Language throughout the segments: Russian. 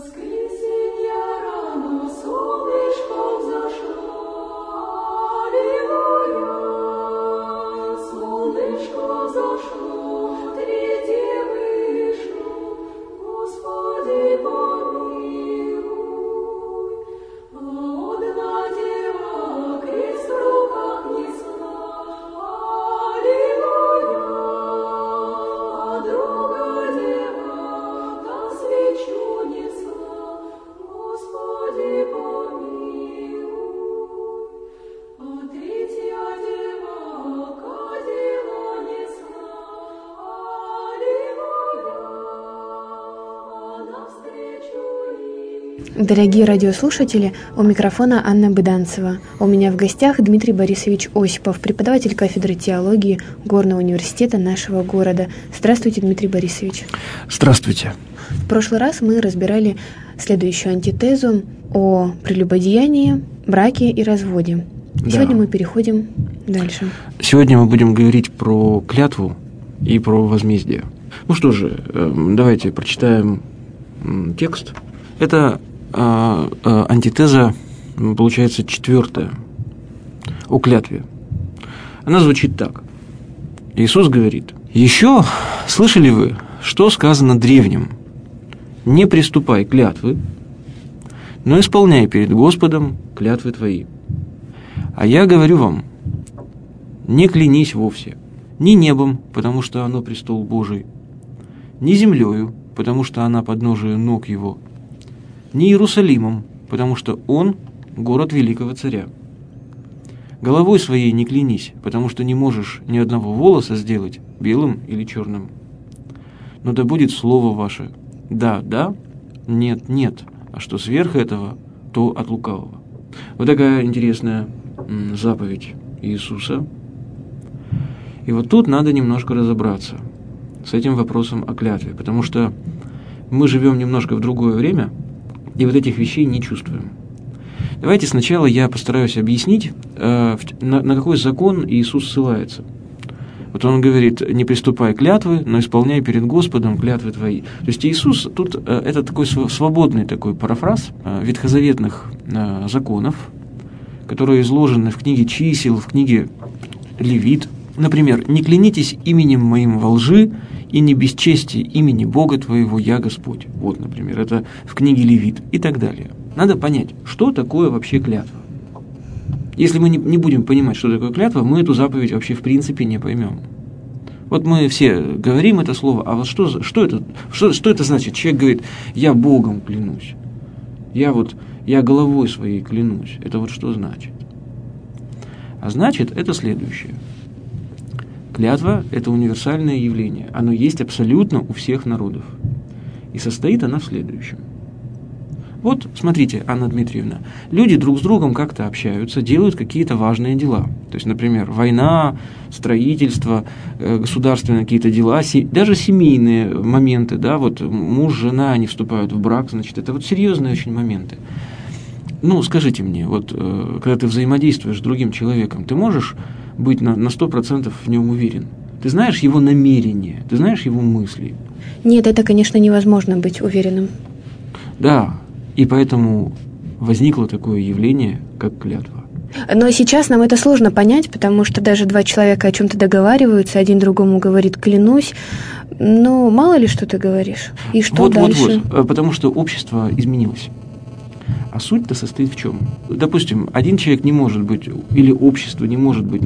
Дорогие радиослушатели, у микрофона Анна Быданцева. У меня в гостях Дмитрий Борисович Осипов, преподаватель кафедры теологии Горного университета нашего города. Здравствуйте, Дмитрий Борисович. Здравствуйте. В прошлый раз мы разбирали следующую антитезу о прелюбодеянии, браке и разводе. Да. Сегодня мы переходим дальше. Сегодня мы будем говорить про клятву и про возмездие. Ну что же, давайте прочитаем текст. Это антитеза, получается, 4 о клятве. Она звучит так. Иисус говорит: «Еще слышали вы, что сказано древним? Не приступай клятвы, но исполняй перед Господом клятвы твои. А я говорю вам, не клянись вовсе, ни небом, потому что оно престол Божий, ни землею, потому что она подножие ног его, ни Иерусалимом, потому что он город великого царя. Головой своей не клянись, потому что не можешь ни одного волоса сделать белым или черным. Но да будет слово ваше да, да, нет, нет, а что сверх этого, то от лукавого». Вот такая интересная заповедь Иисуса. И вот тут надо немножко разобраться с этим вопросом о клятве, потому что мы живем немножко в другое время, и вот этих вещей не чувствуем. Давайте сначала я постараюсь объяснить, на какой закон Иисус ссылается. Вот он говорит: «Не приступай клятвы, но исполняй перед Господом клятвы твои». То есть Иисус тут, это такой свободный такой парафраз ветхозаветных законов, которые изложены в книге Чисел, в книге Левит. Например: «Не клянитесь именем моим во лжи, и не бесчести имени Бога твоего, я Господь». Вот, например, это в книге Левит и так далее. Надо понять, что такое вообще клятва. Если мы не будем понимать, что такое клятва, мы эту заповедь вообще в принципе не поймем. Вот мы все говорим это слово, а вот что это значит? Человек говорит: «Я Богом клянусь», я головой своей клянусь. Это вот что значит? А значит, это следующее. Клятва – это универсальное явление. Оно есть абсолютно у всех народов. И состоит она в следующем. Вот, смотрите, Анна Дмитриевна, люди друг с другом как-то общаются, делают какие-то важные дела. То есть, например, война, строительство, государственные какие-то дела, даже семейные моменты, да, вот муж, жена, они вступают в брак, значит, это вот серьезные очень моменты. Ну, скажите мне, вот когда ты взаимодействуешь с другим человеком, ты можешь быть на 100% в нем уверен? Ты знаешь его намерения, ты знаешь его мысли? Нет, это, конечно, невозможно быть уверенным. Да, и поэтому возникло такое явление, как клятва. Но сейчас нам это сложно понять, потому что даже два человека о чем-то договариваются, один другому говорит: «Клянусь», но мало ли что ты говоришь. И что дальше? Вот, потому что общество изменилось. А суть-то состоит в чем? Допустим, один человек не может быть, или общество не может быть на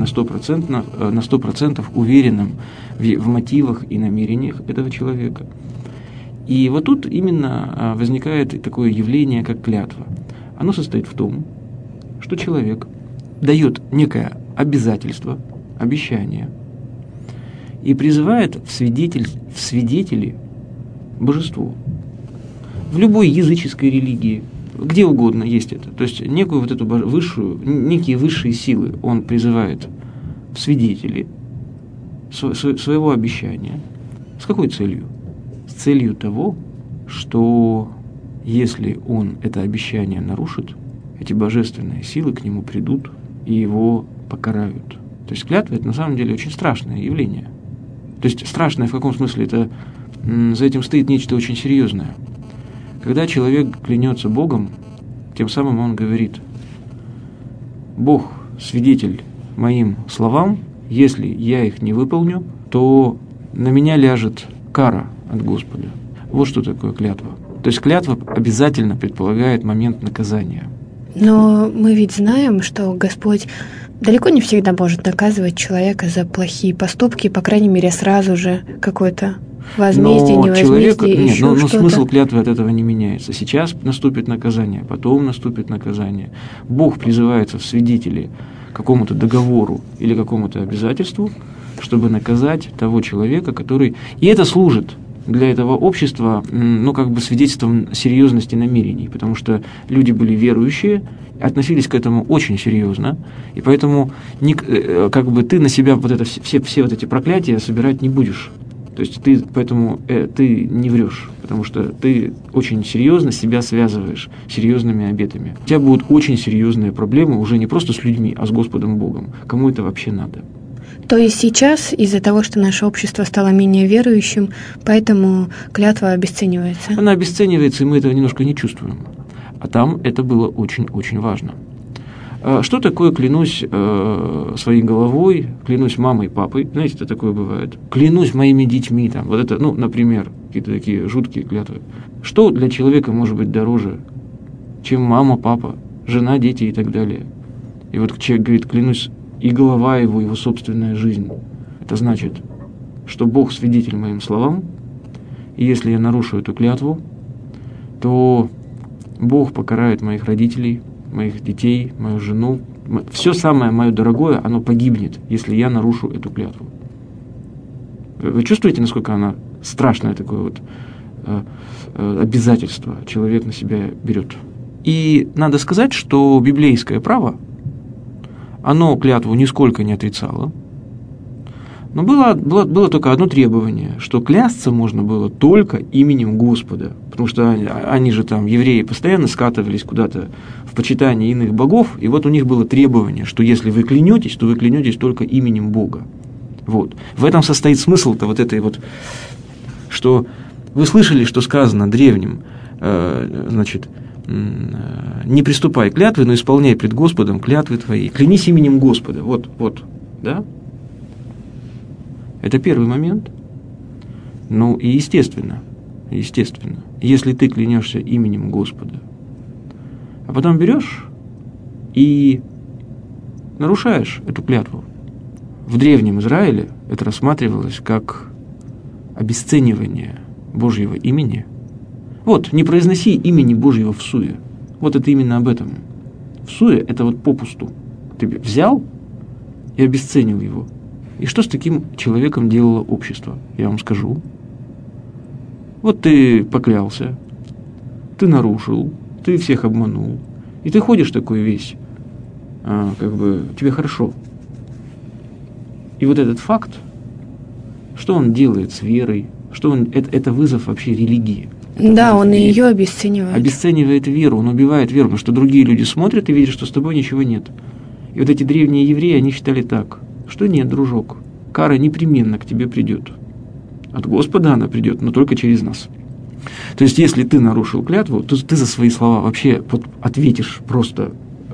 100% уверенным в мотивах и намерениях этого человека. И вот тут именно возникает такое явление, как клятва. Оно состоит в том, что человек дает некое обязательство, обещание, и призывает в свидетели божество. В любой языческой религии, где угодно есть это. То есть некую вот эту некие высшие силы он призывает в свидетели своего обещания. С какой целью? С целью того, что если он это обещание нарушит, эти божественные силы к нему придут и его покарают. То есть клятва – это на самом деле очень страшное явление. То есть страшное в каком смысле? Это за этим стоит нечто очень серьезное. Когда человек клянется Богом, тем самым он говорит: Бог свидетель моим словам, если я их не выполню, то на меня ляжет кара от Господа. Вот что такое клятва. То есть клятва обязательно предполагает момент наказания. Но мы ведь знаем, что Господь далеко не всегда может наказывать человека за плохие поступки, по крайней мере, сразу же какое-то возмездие, невозмездие, еще но что-то. Смысл клятвы от этого не меняется. Сейчас наступит наказание, потом наступит наказание. Бог призывается в свидетели к какому-то договору или какому-то обязательству, чтобы наказать того человека, который... И это служит для этого общества, свидетельством серьезности намерений, потому что люди были верующие, относились к этому очень серьезно, и поэтому ты на себя все вот эти проклятия собирать не будешь. То есть ты не врешь, потому что ты очень серьезно себя связываешь серьезными обетами. У тебя будут очень серьезные проблемы уже не просто с людьми, а с Господом Богом. Кому это вообще надо? То есть сейчас из-за того, что наше общество стало менее верующим, поэтому клятва обесценивается? Она обесценивается, и мы этого немножко не чувствуем. А там это было очень-очень важно. Что такое клянусь своей головой, клянусь мамой, папой? Знаете, это такое бывает. Клянусь моими детьми. Там, вот это, например, какие-то такие жуткие клятвы. Что для человека может быть дороже, чем мама, папа, жена, дети и так далее? И вот человек говорит: клянусь, и голова его собственная жизнь. Это значит, что Бог свидетель моим словам, и если я нарушу эту клятву, то Бог покарает моих родителей, моих детей, мою жену. Все самое мое дорогое, оно погибнет, если я нарушу эту клятву. Вы чувствуете, насколько она страшное такое обязательство человек на себя берет? И надо сказать, что библейское право, оно клятву нисколько не отрицало, но было только одно требование, что клясться можно было только именем Господа, потому что они же там, евреи, постоянно скатывались куда-то в почитание иных богов, и вот у них было требование, что если вы клянетесь, то вы клянетесь только именем Бога. Вот. В этом состоит смысл-то что вы слышали, что сказано древним, не приступай к клятве, но исполняй пред Господом клятвы твои. Клянись именем Господа. Вот, да? Это первый момент. И естественно, если ты клянешься именем Господа, а потом берешь и нарушаешь эту клятву. В древнем Израиле это рассматривалось как обесценивание Божьего имени. Вот, не произноси имени Божьего всуе. Вот это именно об этом. Всуе – это попусту. Ты взял и обесценил его. И что с таким человеком делало общество? Я вам скажу. Вот ты поклялся, ты нарушил, ты всех обманул, и ты ходишь такой весь, тебе хорошо. И вот этот факт, что он делает с верой, это вызов вообще религии. Да, он и ее обесценивает. Обесценивает веру, он убивает веру, потому что другие люди смотрят и видят, что с тобой ничего нет. И вот эти древние евреи, они считали так, что нет, дружок, кара непременно к тебе придет. От Господа она придет, но только через нас. То есть, если ты нарушил клятву, то ты за свои слова вообще ответишь просто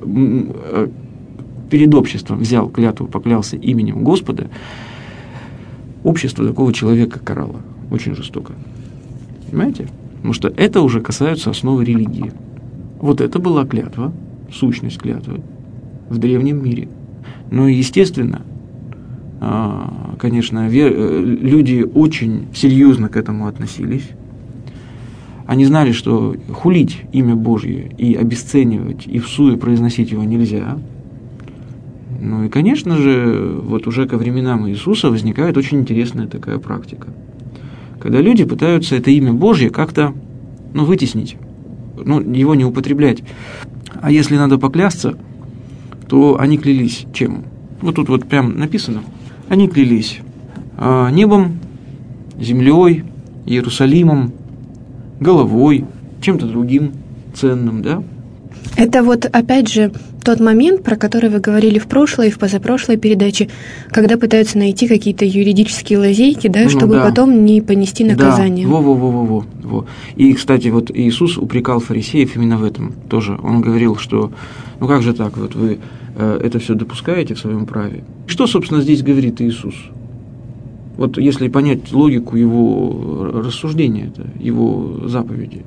перед обществом. Взял клятву, поклялся именем Господа, общество такого человека карало очень жестоко. Понимаете? Потому что это уже касается основы религии. Вот это была клятва, сущность клятвы в древнем мире. Ну и естественно, конечно, люди очень серьезно к этому относились. Они знали, что хулить имя Божье и обесценивать, и всуе произносить его нельзя. Ну и, конечно же, вот уже ко временам Иисуса возникает очень интересная такая практика. Когда люди пытаются это имя Божье как-то, вытеснить, его не употреблять. А если надо поклясться, то они клялись чем? Вот тут вот прям написано. Они клялись небом, землей, Иерусалимом, головой, чем-то другим ценным, да? Это вот, опять же, тот момент, про который вы говорили в прошлой и в позапрошлой передаче, когда пытаются найти какие-то юридические лазейки, да, чтобы потом не понести наказание. Да, во. И, кстати, вот Иисус упрекал фарисеев именно в этом тоже. Он говорил, что, ну как же так, вот вы это все допускаете в своем праве. Что, собственно, здесь говорит Иисус? Вот если понять логику его рассуждения, его заповеди.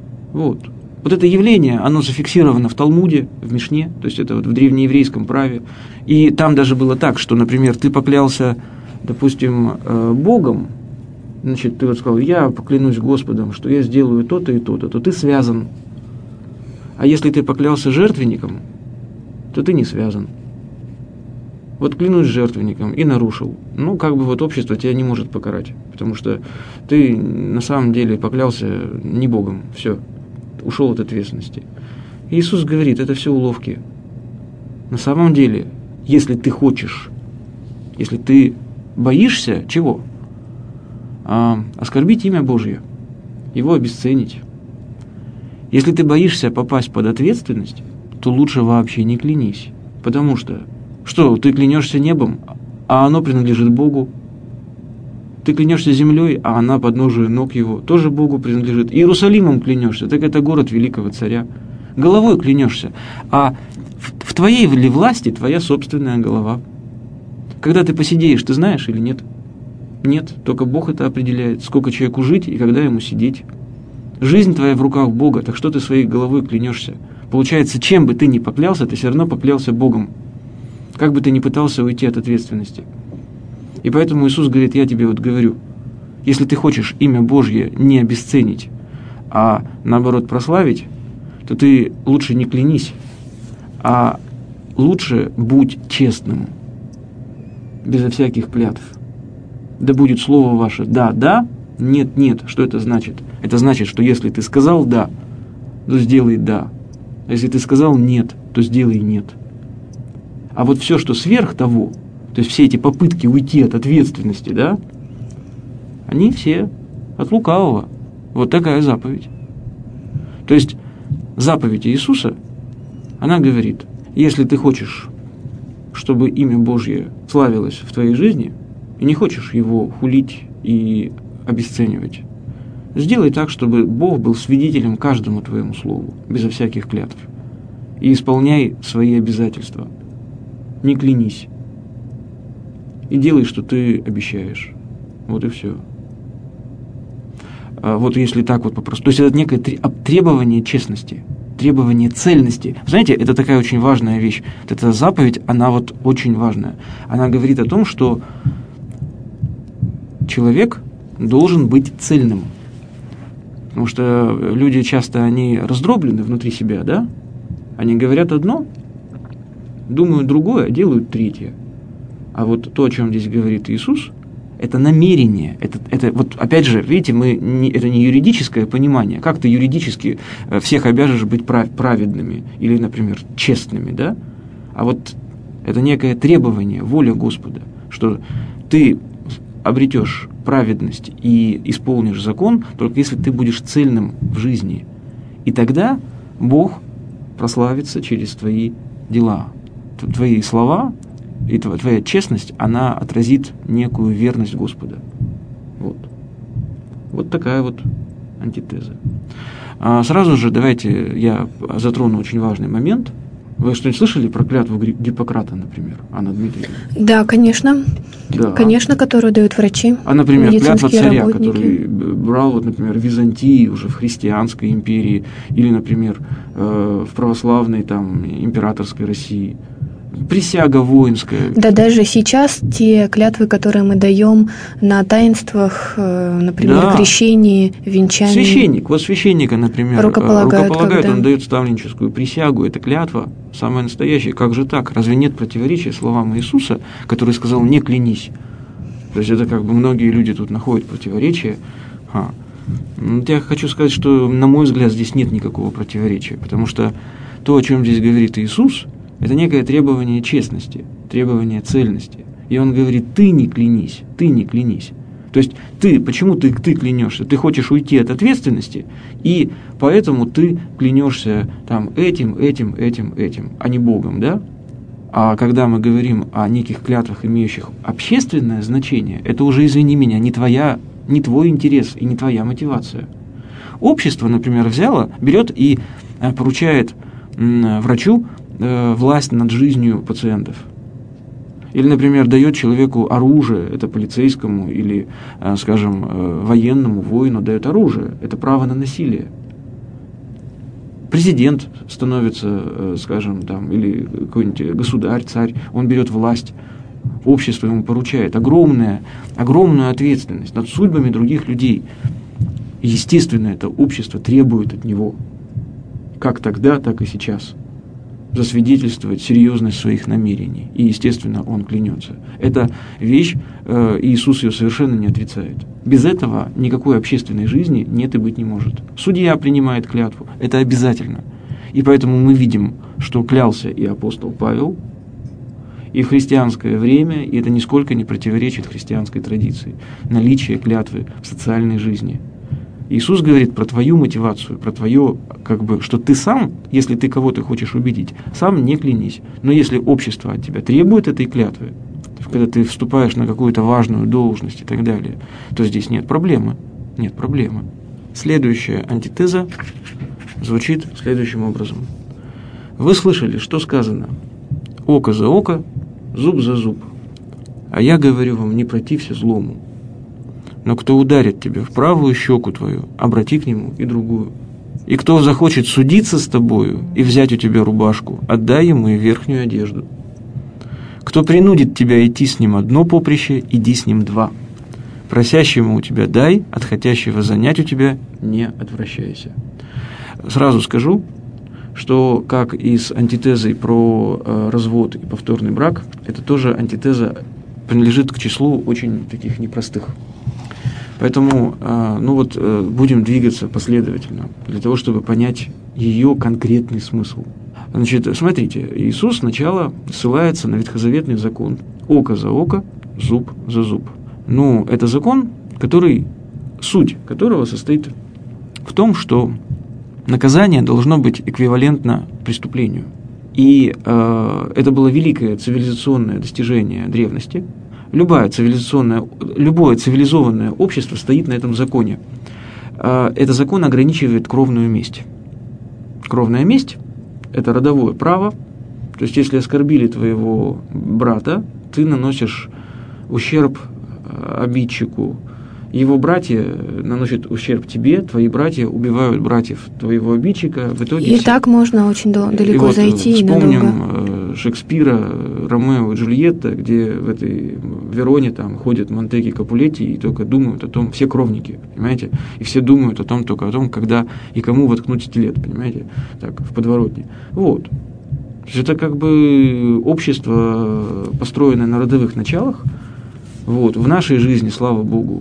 Вот это явление, оно зафиксировано в Талмуде, в Мишне, то есть это вот в древнееврейском праве. И там даже было так, что, например, ты поклялся, допустим, Богом, значит, ты вот сказал, я поклянусь Господом, что я сделаю то-то и то-то, то ты связан. А если ты поклялся жертвенником, то ты не связан. Вот клянусь жертвенником и нарушил. Ну, как бы вот общество тебя не может покарать, потому что ты на самом деле поклялся не Богом, все. Ушел от ответственности. Иисус говорит, это все уловки. На самом деле, если ты хочешь, если ты боишься чего? Оскорбить имя Божье, его обесценить. Если ты боишься попасть под ответственность, то лучше вообще не клянись. Потому что, ты клянешься небом, а оно принадлежит Богу. Ты клянешься землей, а она подножию ног его, тоже Богу принадлежит. Иерусалимом клянешься, так это город великого царя. Головой клянешься, а в твоей ли власти твоя собственная голова? Когда ты посидеешь, ты знаешь или нет? Нет, только Бог это определяет, сколько человеку жить и когда ему сидеть. Жизнь твоя в руках Бога, так что ты своей головой клянешься? Получается, чем бы ты ни поклялся, ты все равно поклялся Богом. Как бы ты ни пытался уйти от ответственности. И поэтому Иисус говорит, я тебе вот говорю, если ты хочешь имя Божье не обесценить, а наоборот прославить, то ты лучше не клянись, а лучше будь честным, безо всяких клятв. Да будет слово ваше да, да, нет, нет. Что это значит? Это значит, что если ты сказал да, то сделай да. А если ты сказал нет, то сделай нет. А вот все, что сверх того, то есть все эти попытки уйти от ответственности, да, они все от лукавого. Вот такая заповедь. То есть заповедь Иисуса, она говорит, если ты хочешь, чтобы имя Божье славилось в твоей жизни, и не хочешь его хулить и обесценивать, сделай так, чтобы Бог был свидетелем каждому твоему слову, безо всяких клятв. И исполняй свои обязательства. Не клянись. И делай, что ты обещаешь. Вот и все. Вот если так вот попросту. То есть это некое требование честности, требование цельности. Знаете, это такая очень важная вещь. Вот эта заповедь, она вот очень важная. Она говорит о том, что человек должен быть цельным. Потому что люди часто, они раздроблены внутри себя, да? Они говорят одно, думают другое, делают третье. А вот то, о чем здесь говорит Иисус, это намерение. Это вот опять же, видите, это не юридическое понимание. Как ты юридически всех обяжешь быть праведными или, например, честными, да? А вот это некое требование, воля Господа, что ты обретешь праведность и исполнишь закон, только если ты будешь цельным в жизни. И тогда Бог прославится через твои дела. Твои слова и твоя честность, она отразит некую верность Господа. Вот такая вот антитеза. Сразу же давайте я затрону очень важный момент. Вы что-нибудь слышали про клятву Гиппократа, например, Анна Дмитриевна? Да, конечно. Да. Конечно, которую дают врачи. А, например, клятва царя, который брал, вот, например, в Византии, уже в христианской империи, или, например, в православной, там, императорской России. Присяга воинская. Да, даже сейчас те клятвы, которые мы даем на таинствах, например, крещении, венчании. Священник, вот священника, например, рукополагает, он дает ставленническую присягу, это клятва, самая настоящая. Как же так? Разве нет противоречия словам Иисуса, который сказал «не клянись»? То есть это как бы многие люди тут находят противоречие. Я хочу сказать, что, на мой взгляд, здесь нет никакого противоречия, потому что то, о чем здесь говорит Иисус, это некое требование честности, требование цельности. И он говорит, ты не клянись, ты не клянись. То есть почему ты клянешься? Ты хочешь уйти от ответственности, и поэтому ты клянешься там этим, а не Богом, да? А когда мы говорим о неких клятвах, имеющих общественное значение, это уже, извини меня, не твой интерес и не твоя мотивация. Общество, например, берет и поручает врачу власть над жизнью пациентов. Или, например, дает человеку оружие, это полицейскому или, скажем, военному, воину дает оружие, это право на насилие. Президент становится, скажем, там, или какой-нибудь государь, царь, он берет власть, общество ему поручает огромную ответственность над судьбами других людей. Естественно, это общество требует от него, как тогда, так и сейчас, засвидетельствовать серьезность своих намерений. И, естественно, он клянется. Эта вещь, Иисус ее совершенно не отрицает. Без этого никакой общественной жизни нет и быть не может. Судья принимает клятву. Это обязательно. И поэтому мы видим, что клялся и апостол Павел, и в христианское время, и это нисколько не противоречит христианской традиции, наличие клятвы в социальной жизни. Иисус говорит про твою мотивацию, про твое, что ты сам, если ты кого-то хочешь убедить, сам не клянись. Но если общество от тебя требует этой клятвы, когда ты вступаешь на какую-то важную должность и так далее, то здесь нет проблемы. Нет проблемы. Следующая антитеза звучит следующим образом. Вы слышали, что сказано? Око за око, зуб за зуб. А я говорю вам, не протився злому. Но кто ударит тебя в правую щеку твою, обрати к нему и другую. И кто захочет судиться с тобою и взять у тебя рубашку, отдай ему и верхнюю одежду. Кто принудит тебя идти с ним одно поприще, иди с ним два. Просящему у тебя дай, от хотящего занять у тебя не отвращайся. Сразу скажу, что как и с антитезой про развод и повторный брак, это тоже антитеза принадлежит к числу очень таких непростых. Поэтому будем двигаться последовательно, для того, чтобы понять ее конкретный смысл. Значит, смотрите, Иисус сначала ссылается на ветхозаветный закон «око за око, зуб за зуб». Это закон, суть которого состоит в том, что наказание должно быть эквивалентно преступлению. И это было великое цивилизационное достижение древности. Любое цивилизованное общество стоит на этом законе. Этот закон ограничивает кровную месть. Кровная месть – это родовое право. То есть, если оскорбили твоего брата, ты наносишь ущерб обидчику. Его братья наносят ущерб тебе, твои братья убивают братьев твоего обидчика. В итоге и так можно очень далеко зайти и надолго. Вспомним Шекспира, Ромео и Джульетта, где в этой Вероне там ходят Монтеки, Капулетти и только думают о том, все кровники, понимаете? И все думают только о том, когда и кому воткнуть стилет, понимаете? Так, в подворотне. Вот. Это общество, построенное на родовых началах. Вот. В нашей жизни, слава Богу,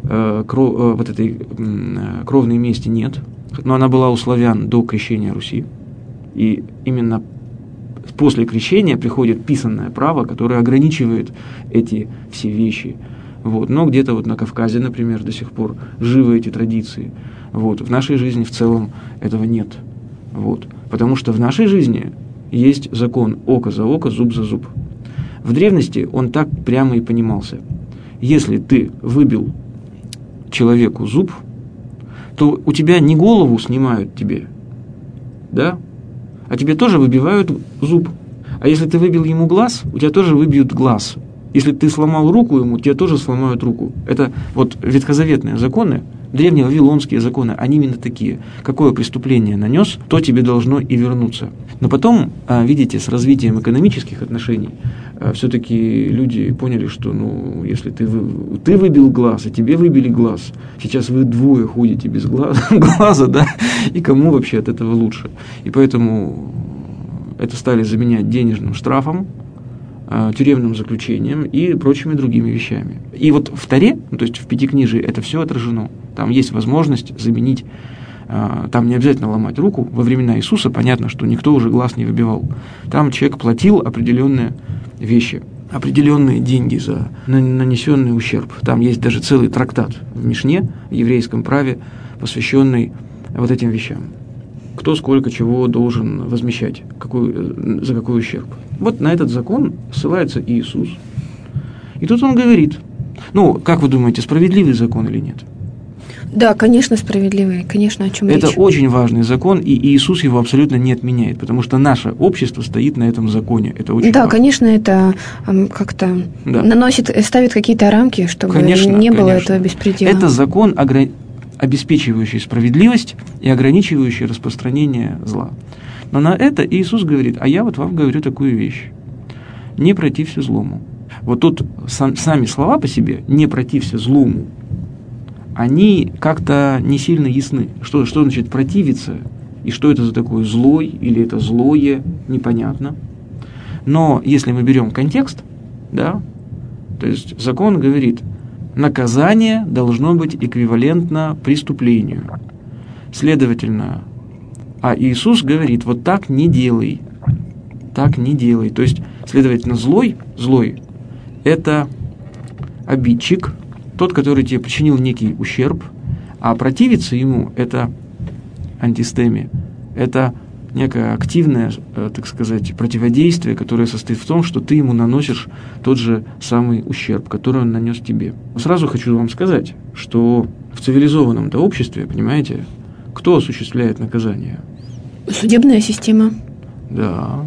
этой кровной мести нет, но она была у славян до крещения Руси, и именно после крещения приходит писанное право, которое ограничивает эти все вещи. Вот. Но где-то на Кавказе, например, до сих пор живы эти традиции. Вот. В нашей жизни в целом этого нет. Вот. Потому что в нашей жизни есть закон око за око, зуб за зуб. В древности он так прямо и понимался. Если ты выбил человеку зуб, то у тебя не голову снимают тебе, да? А тебе тоже выбивают зуб. А если ты выбил ему глаз, у тебя тоже выбьют глаз. Если ты сломал руку ему, тебе тоже сломают руку. Это ветхозаветные законы, древневавилонские законы, они именно такие. Какое преступление нанес, то тебе должно и вернуться. Но потом, видите, с развитием экономических отношений, все-таки люди поняли, что если ты выбил глаз, и тебе выбили глаз, сейчас вы двое ходите без глаза, да, и кому вообще от этого лучше? И поэтому это стали заменять денежным штрафом, тюремным заключением и прочими другими вещами. И в Торе, то есть в Пятикнижии, это все отражено. Там есть возможность заменить, там не обязательно ломать руку. Во времена Иисуса понятно, что никто уже глаз не выбивал. Там человек платил определенные вещи. определенные деньги за нанесенный ущерб. Там есть даже целый трактат в Мишне, в еврейском праве, посвященный вот этим вещам. Кто сколько чего должен возмещать, за какой ущерб. Вот на этот закон ссылается Иисус. И тут он говорит, как вы думаете, справедливый закон или нет? Да, конечно, справедливый, конечно, о чем речь. Это очень важный закон, и Иисус его абсолютно не отменяет, потому что наше общество стоит на этом законе. Это очень важно. Конечно, это как-то ставит какие-то рамки, чтобы не было этого беспредела. Это закон, обеспечивающий справедливость и ограничивающий распространение зла. Но на это Иисус говорит, а я вот вам говорю такую вещь. Не протився злому. Вот тут сами слова по себе «не протився злому», они как-то не сильно ясны. Что значит противиться, и что это за такое злой, или это злое, непонятно. Но если мы берем контекст, то есть закон говорит, наказание должно быть эквивалентно преступлению. Следовательно, а Иисус говорит, вот так не делай. Так не делай. То есть, следовательно, злой – это обидчик, тот, который тебе причинил некий ущерб, а противиться ему – это антистеми, это некое активное, так сказать, противодействие, которое состоит в том, что ты ему наносишь тот же самый ущерб, который он нанес тебе. Сразу хочу вам сказать, что в цивилизованном-то обществе, понимаете, кто осуществляет наказание? Судебная система. Да.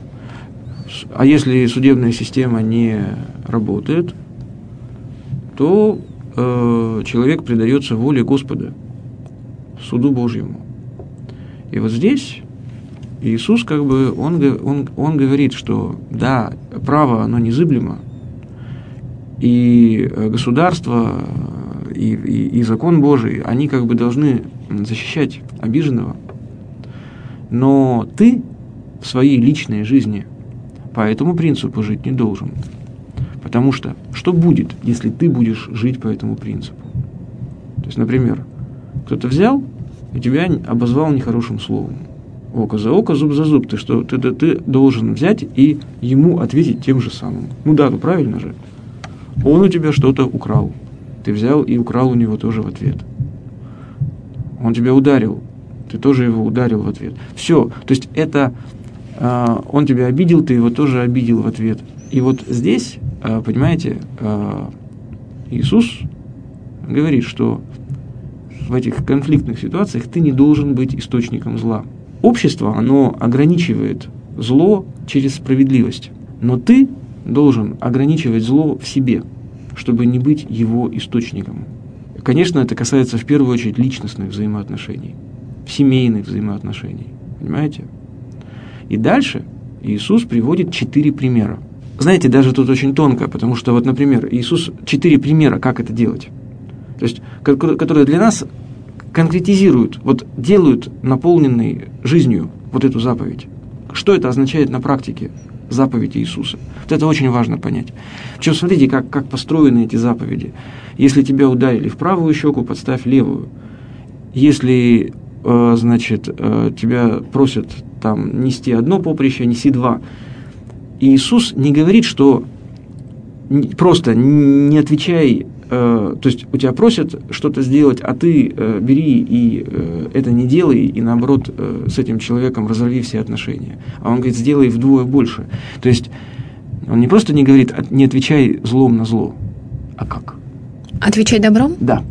А если судебная система не работает, то человек предается воле Господа, суду Божьему. И вот здесь Иисус он говорит, что да, право, оно незыблемо, и государство, и закон Божий, они должны защищать обиженного, но ты в своей личной жизни по этому принципу жить не должен. Потому что будет, если ты будешь жить по этому принципу? То есть, например, кто-то взял и тебя обозвал нехорошим словом. Око за око, зуб за зуб. Ты должен взять и ему ответить тем же самым. Правильно же. Он у тебя что-то украл. Ты взял и украл у него тоже в ответ. Он тебя ударил. Ты тоже его ударил в ответ. Все. То есть это он тебя обидел, ты его тоже обидел в ответ. И вот здесь, понимаете, Иисус говорит, что в этих конфликтных ситуациях ты не должен быть источником зла. Общество, оно ограничивает зло через справедливость, но ты должен ограничивать зло в себе, чтобы не быть его источником. Конечно, это касается в первую очередь личностных взаимоотношений, семейных взаимоотношений, понимаете? И дальше Иисус приводит 4 примера. Знаете, даже тут очень тонко, потому что, вот, например, Иисус 4 примера, как это делать. То есть, которые для нас конкретизируют, делают наполненной жизнью вот эту заповедь. Что это означает на практике, заповедь Иисуса? Вот это очень важно понять. Причем, смотрите, как построены эти заповеди. Если тебя ударили в правую щеку, подставь левую. Если, тебя просят нести одно поприще, неси 2. И Иисус не говорит, что просто не отвечай, то есть у тебя просят что-то сделать, а ты бери и это не делай, и наоборот с этим человеком разорви все отношения. А он говорит, сделай вдвое больше. То есть он не просто не говорит, не отвечай злом на зло, а как? Отвечай добром? Да.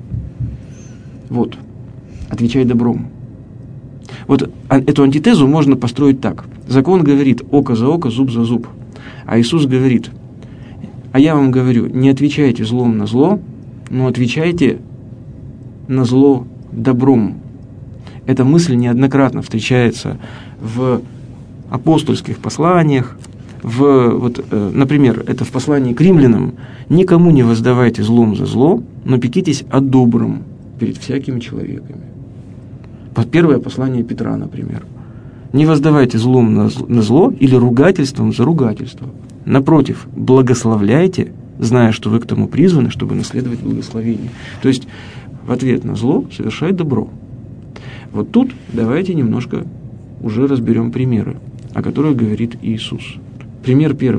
Отвечай добром. Эту антитезу можно построить так. Закон говорит око за око, зуб за зуб. А Иисус говорит, а я вам говорю, не отвечайте злом на зло, но отвечайте на зло добром. Эта мысль неоднократно встречается в апостольских посланиях, например, это в послании к римлянам. «Никому не воздавайте злом за зло, но пекитесь о добром перед всякими человеками». Первое послание Петра, например. «Не воздавайте злом на зло или ругательством за ругательство. Напротив, благословляйте, зная, что вы к тому призваны, чтобы наследовать благословение». То есть, в ответ на зло совершай добро. Вот тут давайте немножко уже разберем примеры, о которых говорит Иисус. Пример первый.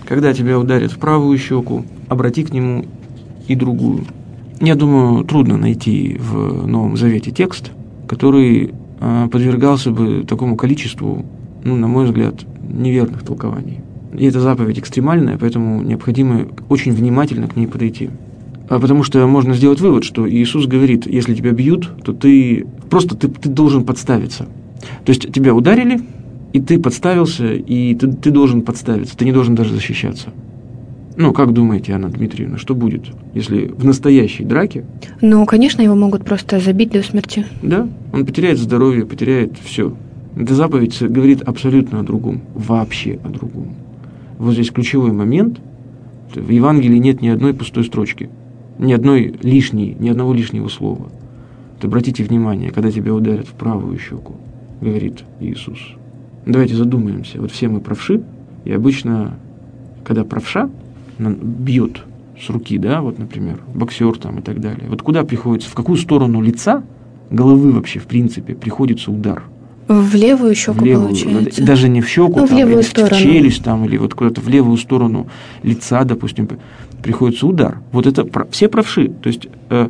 когда тебя ударят в правую щеку, обрати к нему и другую. Я думаю, трудно найти в Новом Завете текст, который подвергался бы такому количеству, на мой взгляд, неверных толкований. И эта заповедь экстремальная, поэтому необходимо очень внимательно к ней подойти. Потому что можно сделать вывод, что Иисус говорит, если тебя бьют, то ты должен подставиться. То есть тебя ударили, и ты подставился, и ты должен подставиться, ты не должен даже защищаться. Как думаете, Анна Дмитриевна, что будет, если в настоящей драке... Конечно, его могут просто забить до смерти. Да, он потеряет здоровье, потеряет все. Эта заповедь говорит абсолютно о другом, вообще о другом. Вот здесь ключевой момент. В Евангелии нет ни одной пустой строчки, ни одного лишнего слова. Обратите внимание, когда тебя ударят в правую щеку, говорит Иисус. Давайте задумаемся. Вот все мы правши, и обычно, когда правша бьет с руки, например, боксер и так далее, вот куда приходится, в какую сторону лица, головы вообще, в принципе, приходится удар? В левую щеку, получается. Даже не в щеку, в левую сторону. В челюсть, или вот куда-то в левую сторону лица, допустим, приходится удар. Вот это все правши. То есть,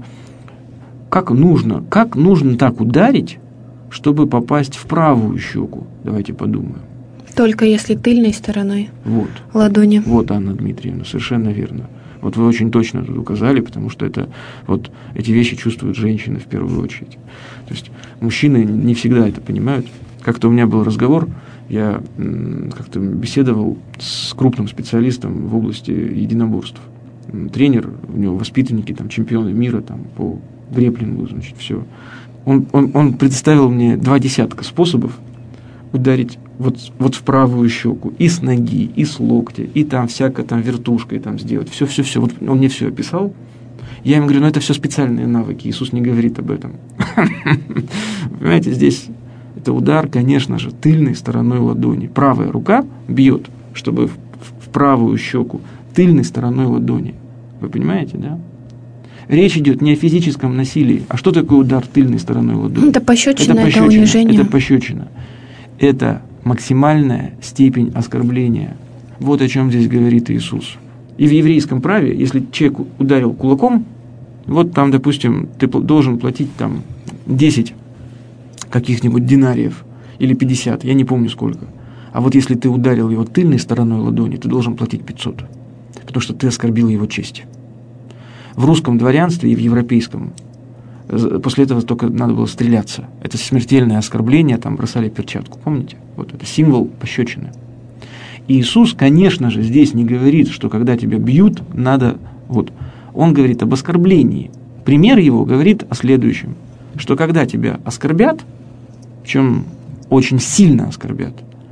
как нужно так ударить, чтобы попасть в правую щеку? Давайте подумаем. Только если тыльной стороной ладони. Вот, Анна Дмитриевна, совершенно верно. Вот вы очень точно тут указали, потому что эти вещи чувствуют женщины в первую очередь. То есть мужчины не всегда это понимают. Как-то у меня был разговор, я как-то беседовал с крупным специалистом в области единоборств. Тренер, у него воспитанники, чемпионы мира по греплингу, все. Он представил мне 20 способов ударить вот в правую щеку, и с ноги, и с локтя, и всякое вертушкой сделать. Все. Вот он мне все описал. Я ему говорю, это все специальные навыки, Иисус не говорит об этом. Понимаете, здесь это удар, конечно же, тыльной стороной ладони. Правая рука бьет, чтобы в правую щеку, тыльной стороной ладони. Вы понимаете, да? Речь идет не о физическом насилии. А что такое удар тыльной стороной ладони? Это пощечина, это унижение. Это пощечина. Это максимальная степень оскорбления. Вот о чем здесь говорит Иисус. И в еврейском праве, если человек ударил кулаком, допустим, ты должен платить 10 каких-нибудь динариев или 50, я не помню сколько. А вот если ты ударил его тыльной стороной ладони, ты должен платить 500, потому что ты оскорбил его честь. В русском дворянстве и в европейском после этого только надо было стреляться. Это смертельное оскорбление, бросали перчатку, помните? Вот это символ пощечины. И Иисус, конечно же, здесь не говорит, что когда тебя бьют, надо... Он говорит об оскорблении. Пример его говорит о следующем, что когда тебя оскорбят, причем очень сильно оскорбят,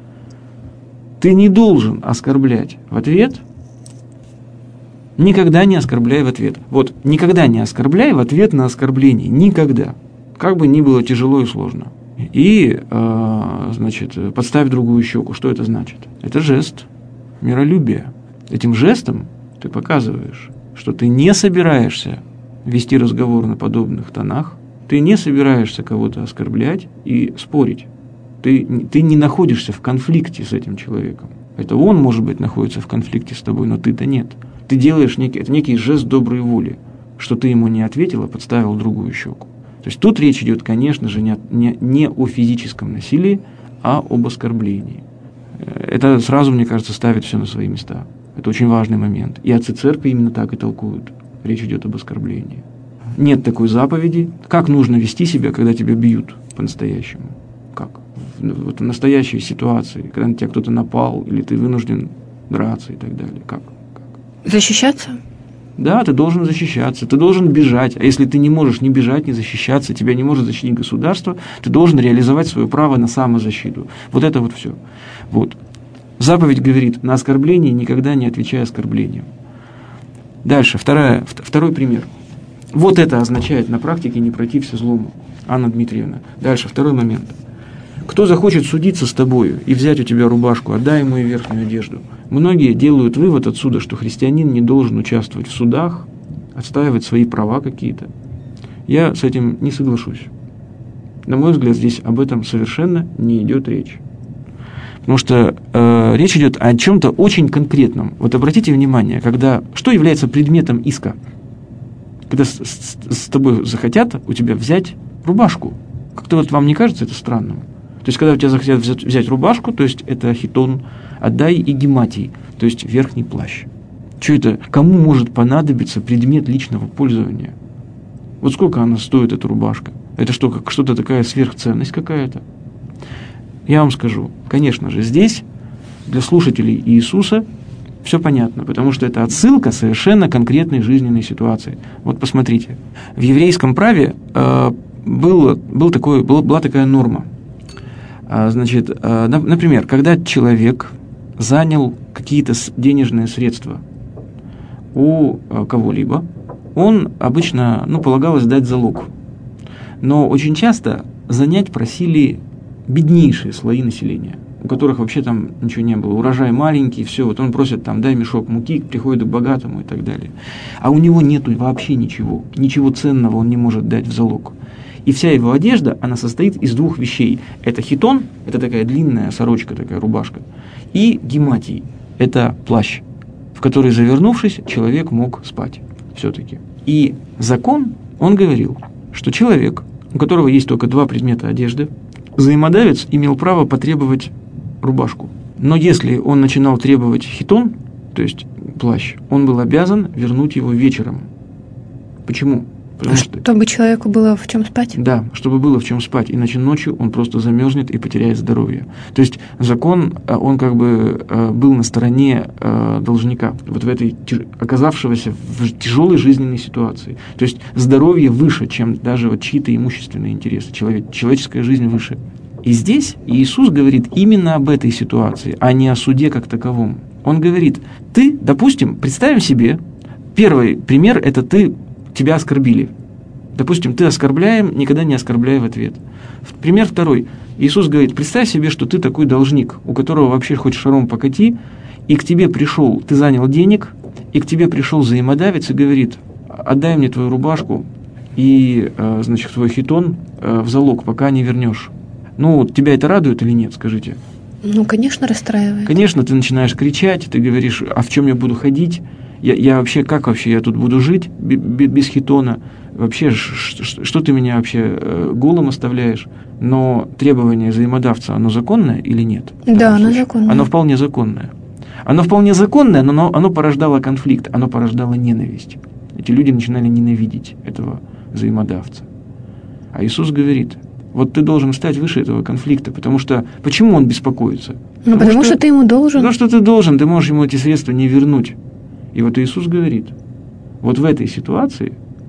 ты не должен оскорблять в ответ. Никогда не оскорбляй в ответ. Никогда не оскорбляй в ответ на оскорбление. Никогда. Как бы ни было тяжело и сложно. И, подставь другую щеку. Что это значит? Это жест миролюбия. Этим жестом ты показываешь, что ты не собираешься вести разговор на подобных тонах, ты не собираешься кого-то оскорблять и спорить. Ты не находишься в конфликте с этим человеком. Это он, может быть, находится в конфликте с тобой, но ты-то нет. Ты делаешь некий жест доброй воли, что ты ему не ответил, а подставил другую щеку. То есть тут речь идет, конечно же, не о физическом насилии, а об оскорблении. Это сразу, мне кажется, ставит все на свои места. Это очень важный момент. И отцы церкви именно так и толкуют. Речь идет об оскорблении. Нет такой заповеди. Как нужно вести себя, когда тебя бьют по-настоящему? Как? В настоящей ситуации, когда на тебя кто-то напал, или ты вынужден драться и так далее. Как? Защищаться? Да, ты должен защищаться, ты должен бежать. А если ты не можешь ни бежать, ни защищаться, тебя не может защитить государство, ты должен реализовать свое право на самозащиту. Вот это все. Заповедь говорит, на оскорбление никогда не отвечай оскорблением. Дальше, второй пример. Вот это означает на практике не протився злому. Анна Дмитриевна. Дальше, второй момент. Кто захочет судиться с тобою и взять у тебя рубашку, отдай ему и верхнюю одежду. Многие делают вывод отсюда, что христианин не должен участвовать в судах, отстаивать свои права какие-то. Я с этим не соглашусь. На мой взгляд, здесь об этом совершенно не идет речь. Потому что речь идет о чем-то очень конкретном. Вот обратите внимание, что является предметом иска? Когда с тобой захотят у тебя взять рубашку. Как-то вот вам не кажется это странным? То есть, когда у тебя захотят взять рубашку, то есть это хитон, отдай и гематий, то есть верхний плащ. Что это? Кому может понадобиться предмет личного пользования? Вот сколько она стоит, эта рубашка? Это что, как что-то такая сверхценность какая-то? Я вам скажу, конечно же, здесь для слушателей Иисуса все понятно, потому что это отсылка совершенно конкретной жизненной ситуации. Вот посмотрите, в еврейском праве была такая норма. Значит, например, когда человек занял какие-то денежные средства у кого-либо, он обычно, полагалось дать залог. Но очень часто занять просили беднейшие слои населения, у которых вообще там ничего не было, урожай маленький, все, вот он просит там, дай мешок муки, приходит к богатому и так далее. А у него нету вообще ничего ценного он не может дать в залог. И вся его одежда, она состоит из двух вещей. Это хитон, это такая длинная сорочка, такая рубашка, и гематий, это плащ, в который, завернувшись, человек мог спать все-таки. И закон, он говорил, что человек, у которого есть только два предмета одежды, взаимодавец имел право потребовать рубашку. Но если он начинал требовать хитон, то есть плащ, он был обязан вернуть его вечером. Почему? Чтобы человеку было в чем спать? Да, чтобы было в чем спать, иначе ночью он просто замерзнет и потеряет здоровье. То есть закон, он как бы был на стороне должника, вот в этой оказавшегося в тяжелой жизненной ситуации. То есть здоровье выше, чем даже вот чьи-то имущественные интересы, человеческая жизнь выше. И здесь Иисус говорит именно об этой ситуации, а не о суде как таковом. Он говорит, допустим, представим себе, первый пример – это тебя оскорбили. Допустим, ты оскорбляем, никогда не оскорбляй в ответ. Пример второй. Иисус говорит, представь себе, что ты такой должник, у которого вообще хоть шаром покати, и к тебе пришел, ты занял денег, и к тебе пришел взаимодавец и говорит, отдай мне твою рубашку и, значит, твой хитон в залог, пока не вернешь. Тебя это радует или нет, скажите? Конечно, расстраивает. Конечно, ты начинаешь кричать, ты говоришь, а в чем я буду ходить? Как я тут буду жить без хитона? Вообще, что ты меня вообще голым оставляешь? Но требование взаимодавца, оно законное или нет? Да, оно законное. Оно вполне законное. Оно вполне законное, но оно порождало конфликт, оно порождало ненависть. Эти люди начинали ненавидеть этого взаимодавца. А Иисус говорит, вот ты должен стать выше этого конфликта, потому что... Почему он беспокоится? Потому что ты ему должен. Потому что ты должен, ты можешь ему эти средства не вернуть. И вот Иисус говорит, вот в этой ситуации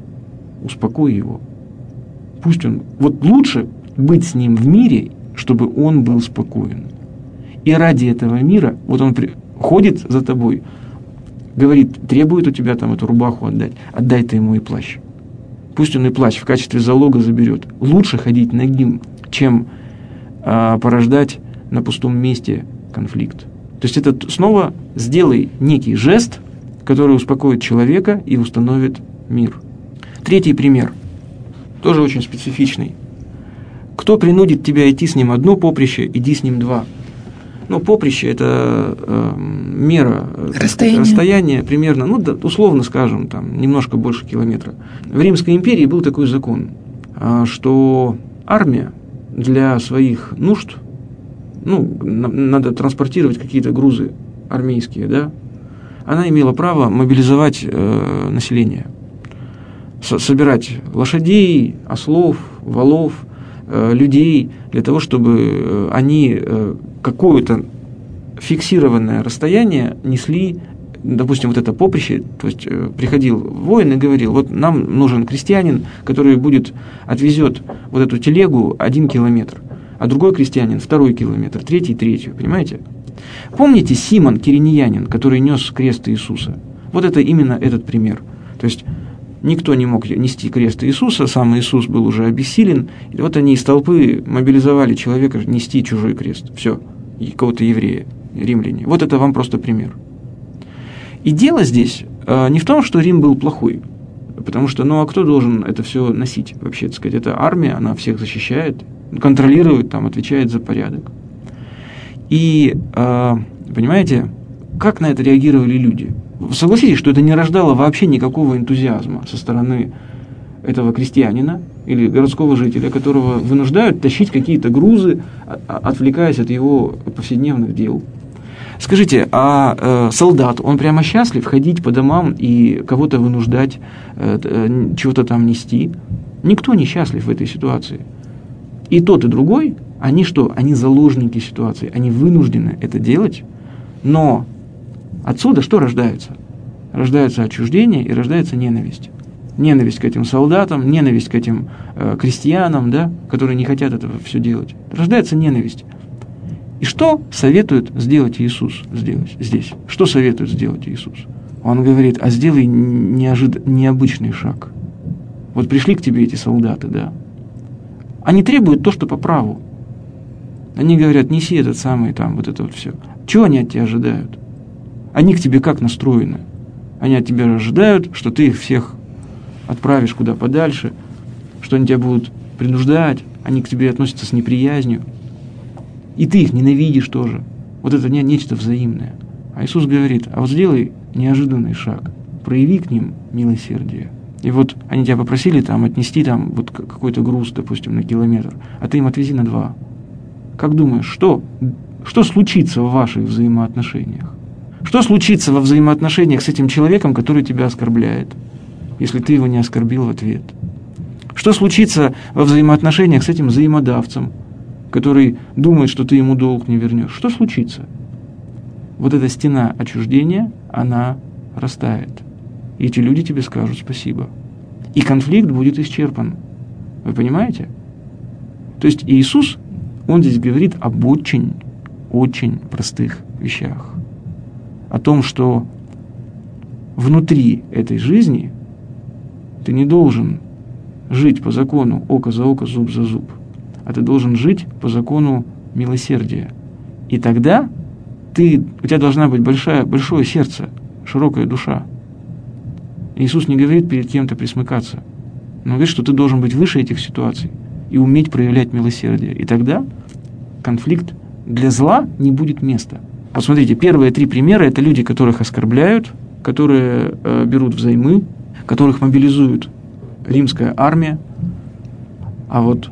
успокой его. Пусть он... Вот лучше быть с ним в мире, чтобы он был спокоен. И ради этого мира, вот он ходит за тобой, говорит, требует у тебя там эту рубаху отдать, отдай ты ему и плащ. Пусть он и плащ в качестве залога заберет. Лучше ходить нагим, чем порождать на пустом месте конфликт. То есть это снова сделай некий жест, который успокоит человека и установит мир. Третий пример, тоже очень специфичный. Кто принудит тебя идти с ним одно поприще, иди с ним два. Поприще – это мера, расстояние примерно, условно скажем, там, немножко больше километра. В Римской империи был такой закон, что армия для своих нужд, надо транспортировать какие-то грузы армейские, да, она имела право мобилизовать население, собирать лошадей, ослов, валов, людей для того, чтобы они какое-то фиксированное расстояние несли, допустим, вот это поприще, то есть приходил воин и говорил, вот нам нужен крестьянин, который отвезет вот эту телегу 1 километр, а другой крестьянин 2 километр, третий, понимаете? Помните Симон Киринеянин, который нес крест Иисуса? Вот это именно этот пример. То есть никто не мог нести крест Иисуса, сам Иисус был уже обессилен, и вот они из толпы мобилизовали человека нести чужой крест. Все, и кого-то еврея, римляне. Вот это вам просто пример. И дело здесь не в том, что Рим был плохой, потому что, а кто должен это все носить? Вообще, так сказать, это армия, она всех защищает, контролирует, отвечает за порядок. И, понимаете, как на это реагировали люди? Согласитесь, что это не рождало вообще никакого энтузиазма со стороны этого крестьянина или городского жителя, которого вынуждают тащить какие-то грузы, отвлекаясь от его повседневных дел. Скажите, а солдат, он прямо счастлив ходить по домам и кого-то вынуждать чего-то там нести? Никто не счастлив в этой ситуации. И тот, и другой, они что? Они заложники ситуации, они вынуждены это делать, но отсюда что рождается? Рождается отчуждение и рождается ненависть. Ненависть к этим солдатам, ненависть к этим крестьянам, да, которые не хотят этого все делать. Рождается ненависть. И что советует сделать Иисус здесь? Что советует сделать Иисус? Он говорит, а сделай необычный шаг. Вот пришли к тебе эти солдаты, да. Они требуют то, что по праву. Они говорят, неси этот самый там, вот это вот все. Чего они от тебя ожидают? Они к тебе как настроены? Они от тебя ожидают, что ты их всех отправишь куда подальше, что они тебя будут принуждать, они к тебе относятся с неприязнью. И ты их ненавидишь тоже. Вот это нечто взаимное. А Иисус говорит, а вот сделай неожиданный шаг, прояви к ним милосердие. И вот они тебя попросили там отнести там вот какой-то груз, допустим, на километр, а ты им отвези на 2. Как думаешь, что случится в ваших взаимоотношениях? Что случится во взаимоотношениях с этим человеком, который тебя оскорбляет, если ты его не оскорбил в ответ? Что случится во взаимоотношениях с этим взаимодавцем, который думает, что ты ему долг не вернешь? Что случится? Вот эта стена отчуждения, она растает. И эти люди тебе скажут спасибо. И конфликт будет исчерпан. Вы понимаете? То есть Иисус, Он здесь говорит об очень, очень простых вещах. О том, что внутри этой жизни ты не должен жить по закону око за око, зуб за зуб, а ты должен жить по закону милосердия. И тогда у тебя должна быть большое сердце, широкая душа. Иисус не говорит перед кем-то присмыкаться, но говорит, что ты должен быть выше этих ситуаций и уметь проявлять милосердие. И тогда конфликт для зла не будет места. Вот смотрите, первые 3 примера – это люди, которых оскорбляют, которые берут взаймы, которых мобилизует римская армия. А вот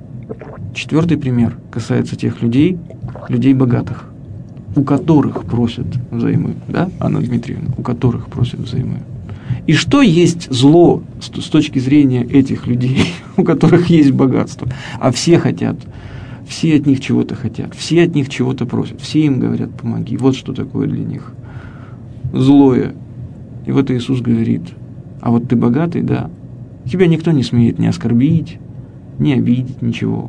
4-й пример касается тех людей богатых, у которых просят взаймы. Да, Анна Дмитриевна? У которых просят взаймы. И что есть зло с точки зрения этих людей, у которых есть богатство? А все хотят, все от них чего-то хотят, все от них чего-то просят, все им говорят, помоги. Вот что такое для них злое. И вот Иисус говорит, а вот ты богатый, да, тебя никто не смеет ни оскорбить, ни обидеть, ничего.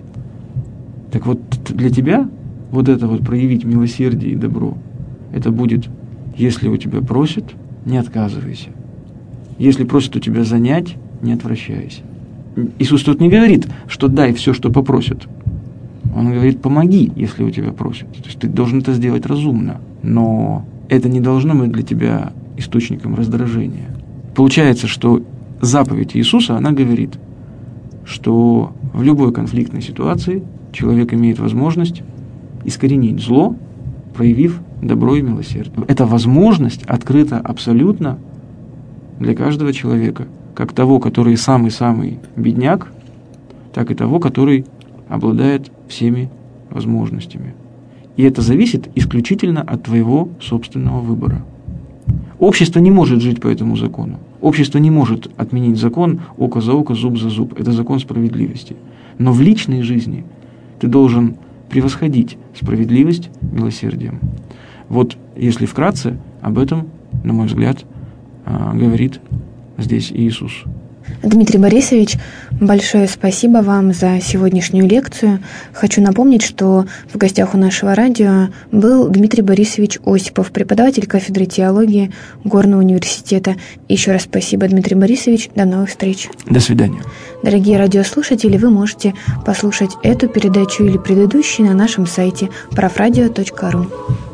Так вот для тебя вот это вот проявить милосердие и добро, это будет, если у тебя просят, не отказывайся. Если просят у тебя занять, не отвращайся. Иисус тут не говорит, что дай все, что попросят. Он говорит, помоги, если у тебя просят. То есть ты должен это сделать разумно. Но это не должно быть для тебя источником раздражения. Получается, что заповедь Иисуса, она говорит, что в любой конфликтной ситуации человек имеет возможность искоренить зло, проявив добро и милосердие. Эта возможность открыта абсолютно для каждого человека, как того, который самый-самый бедняк, так и того, который обладает всеми возможностями. И это зависит исключительно от твоего собственного выбора. Общество не может жить по этому закону. Общество не может отменить закон око за око, зуб за зуб. Это закон справедливости. Но в личной жизни ты должен превосходить справедливость милосердием. Вот, если вкратце, об этом, на мой взгляд, говорит здесь Иисус. Дмитрий Борисович, большое спасибо вам за сегодняшнюю лекцию. Хочу напомнить, что в гостях у нашего радио был Дмитрий Борисович Осипов, преподаватель кафедры теологии Горного университета. Еще раз спасибо, Дмитрий Борисович. До новых встреч. До свидания. Дорогие радиослушатели, вы можете послушать эту передачу или предыдущие на нашем сайте pravradio.ru.